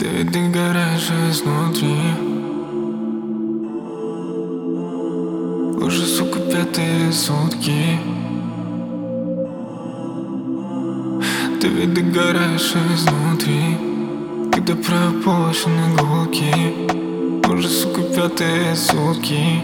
Ты ведь догораешь изнутри. Уже, сука, пятые сутки. Ты ведь догораешь изнутри, когда пропущены гулки. Уже, сука, пятые сутки.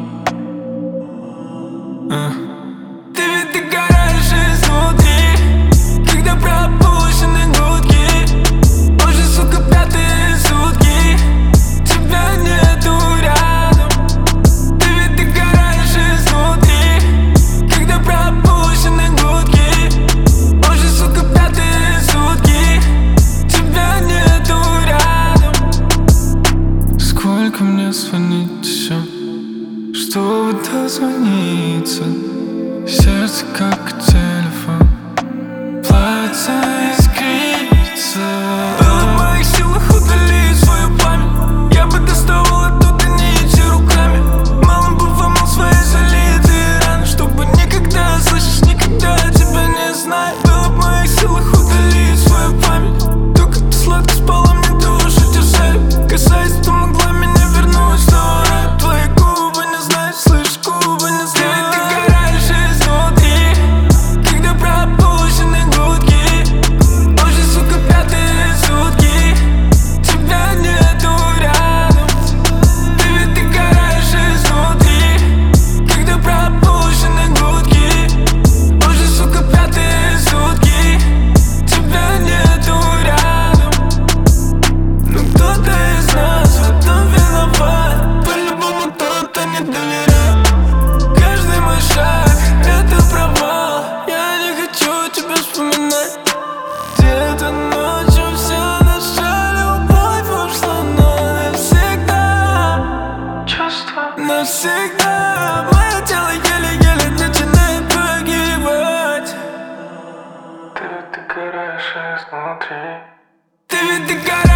Ты ведь догораешь изнутри, когда пропущены гудки. Уже, сука, пятые сутки. Тебя нету рядом. Ты ведь догораешь изнутри, когда пропущены гудки. Уже, сука, пятые сутки. Тебя нету рядом. Сколько мне звонить еще, чтобы дозвониться? Сердце как телефон, плавится, искрится. Было в моих силах удалить свою память. Я бы доставал оттуда нити руками. Мало бы вымыл свои залитые раны, чтобы никогда, слышишь, никогда тебя не знать. Было в моих силах удалить свою память. Только ты сладко спала, мне душу держали. Касаясь, ты могла меня вернуть снова. Твои губы не знают, слышишь, губы не знают. Где-то ночью все начали, любовь ушла, но навсегда. Чувства навсегда. Мое тело еле-еле начинает погибать. Ты ведь догораешь изнутри. Ты ведь догораешь.